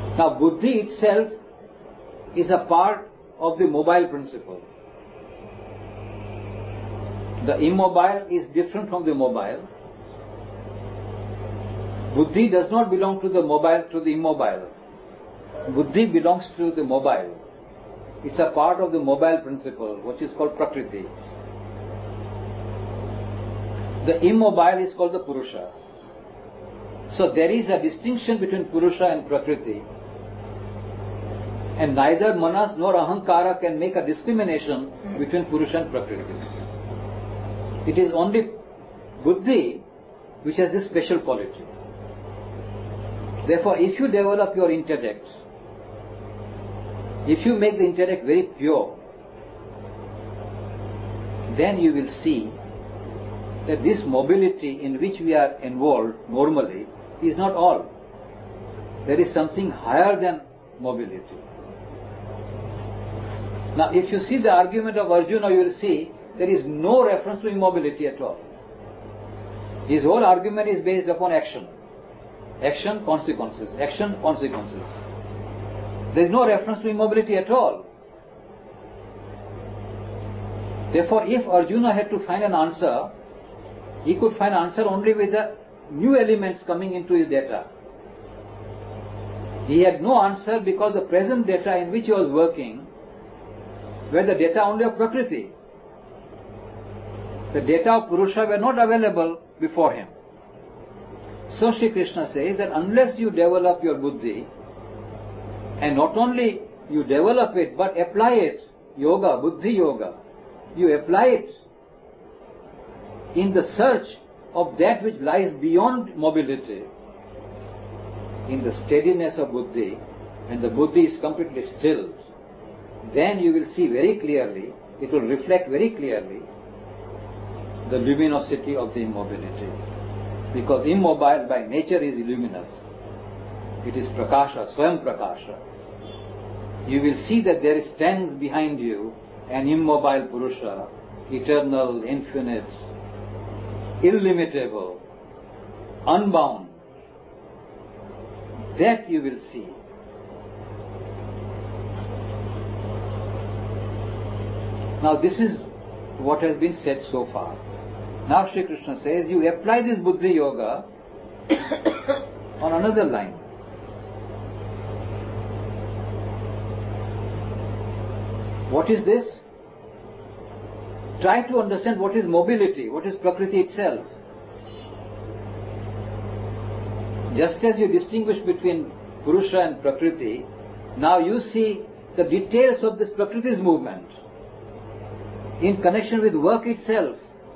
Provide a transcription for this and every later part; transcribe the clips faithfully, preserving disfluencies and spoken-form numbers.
Now, buddhi itself is a part of the mobile principle. The immobile is different from the mobile. Buddhi does not belong to the mobile, to the immobile. Buddhi belongs to the mobile. It's a part of the mobile principle, which is called Prakriti. The immobile is called the Purusha. So there is a distinction between Purusha and Prakriti. And neither Manas nor Ahankara can make a discrimination between Purusha and Prakriti. It is only Buddhi which has this special quality. Therefore, if you develop your intellect, if you make the intellect very pure, then you will see that this mobility in which we are involved normally is not all. There is something higher than mobility. Now, if you see the argument of Arjuna, you will see there is no reference to immobility at all. His whole argument is based upon action. Action, consequences. Action, consequences. There is no reference to immobility at all. Therefore, if Arjuna had to find an answer, he could find an answer only with the new elements coming into his data. He had no answer because the present data in which he was working were the data only of Prakriti. The data of Purusha were not available before him. So Shri Krishna says that unless you develop your buddhi, and not only you develop it but apply it, yoga, buddhi yoga, you apply it in the search of that which lies beyond mobility, in the steadiness of buddhi, and the buddhi is completely stilled, then you will see very clearly, it will reflect very clearly the luminosity of the immobility. Because immobile by nature is luminous. It is prakasha, swayam prakasha. You will see that there stands behind you an immobile Purusha, eternal, infinite, illimitable, unbound. That you will see. Now this is what has been said so far. Now Shri Krishna says, you apply this buddhi yoga on another line. What is this? Try to understand what is mobility, what is Prakriti itself. Just as you distinguish between Purusha and Prakriti, now you see the details of this Prakriti's movement in connection with work itself.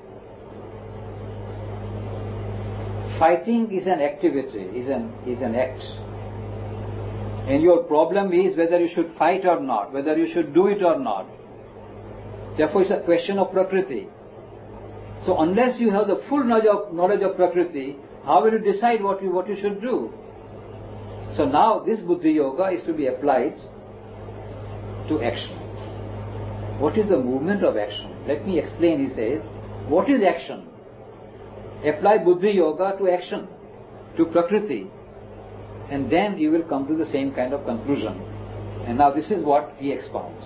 Fighting is an activity, is an, is an act. And your problem is whether you should fight or not, whether you should do it or not. Therefore, it's a question of Prakriti. So unless you have the full knowledge of, knowledge of Prakriti, how will you decide what you, what you should do? So now this Buddhi Yoga is to be applied to action. What is the movement of action? Let me explain, he says. What is action? Apply Buddhi Yoga to action, to Prakriti, and then you will come to the same kind of conclusion. And now this is what he expounds.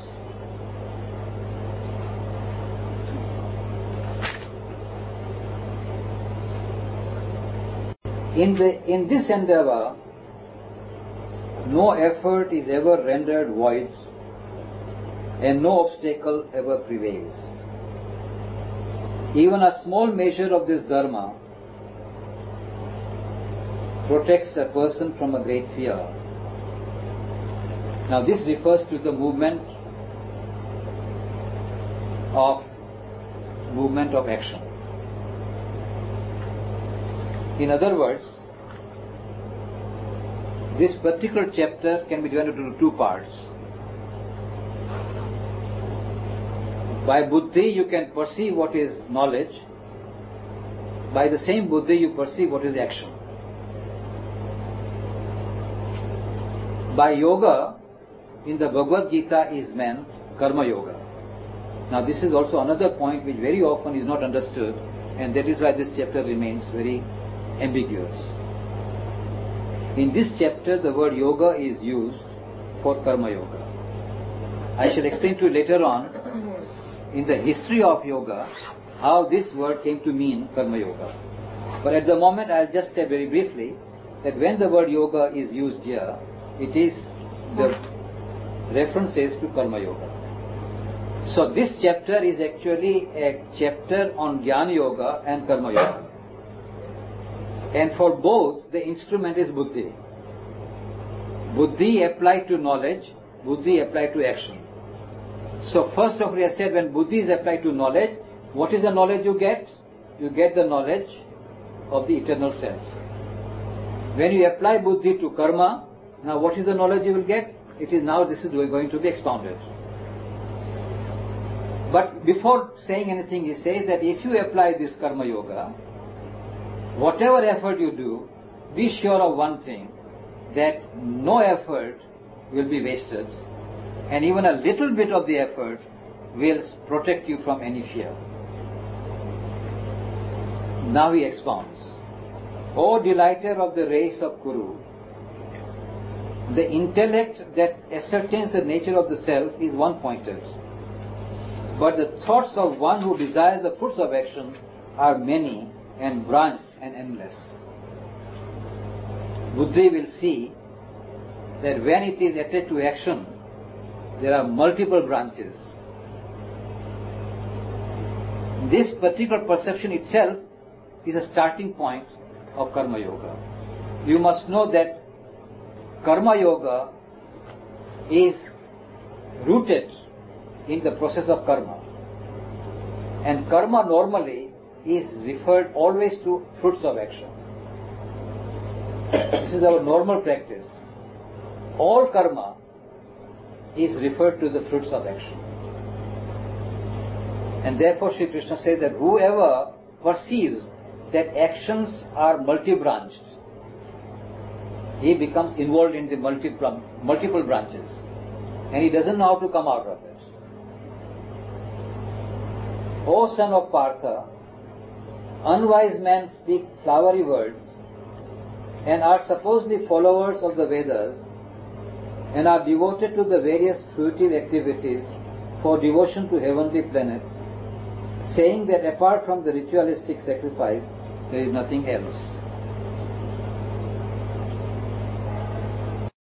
In, the, in this endeavor, no effort is ever rendered void, and no obstacle ever prevails. Even a small measure of this dharma protects a person from a great fear. Now this refers to the movement of movement of action. In other words, this particular chapter can be divided into two parts. By buddhi you can perceive what is knowledge. By the same buddhi you perceive what is action. By yoga, in the Bhagavad Gita is meant karma yoga. Now this is also another point which very often is not understood, and that is why this chapter remains very ambiguous. In this chapter, the word yoga is used for karma yoga. I shall explain to you later on in the history of yoga how this word came to mean karma yoga. But at the moment, I'll just say very briefly that when the word yoga is used here, it is the references to karma yoga. So this chapter is actually a chapter on Jnana Yoga and Karma Yoga. And for both, the instrument is buddhi. Buddhi applied to knowledge, buddhi applied to action. So first of all, I said when buddhi is applied to knowledge, what is the knowledge you get? You get the knowledge of the eternal self. When you apply buddhi to karma, now what is the knowledge you will get? It is now this is going to be expounded. But before saying anything, he says that if you apply this karma yoga, whatever effort you do, be sure of one thing, that no effort will be wasted, and even a little bit of the effort will protect you from any fear. Now he expounds, O delighter of the race of Kuru, the intellect that ascertains the nature of the self is one-pointed, but the thoughts of one who desires the fruits of action are many and branched and endless. Buddhi will see that when it is attached to action, there are multiple branches. This particular perception itself is a starting point of Karma Yoga. You must know that Karma Yoga is rooted in the process of karma. And karma normally is referred always to fruits of action. This is our normal practice. All karma is referred to the fruits of action. And therefore Sri Krishna says that whoever perceives that actions are multi-branched, he becomes involved in the multiple, multiple branches, and he doesn't know how to come out of it. O son of Partha, unwise men speak flowery words and are supposedly followers of the Vedas and are devoted to the various fruitive activities for devotion to heavenly planets, saying that apart from the ritualistic sacrifice, there is nothing else.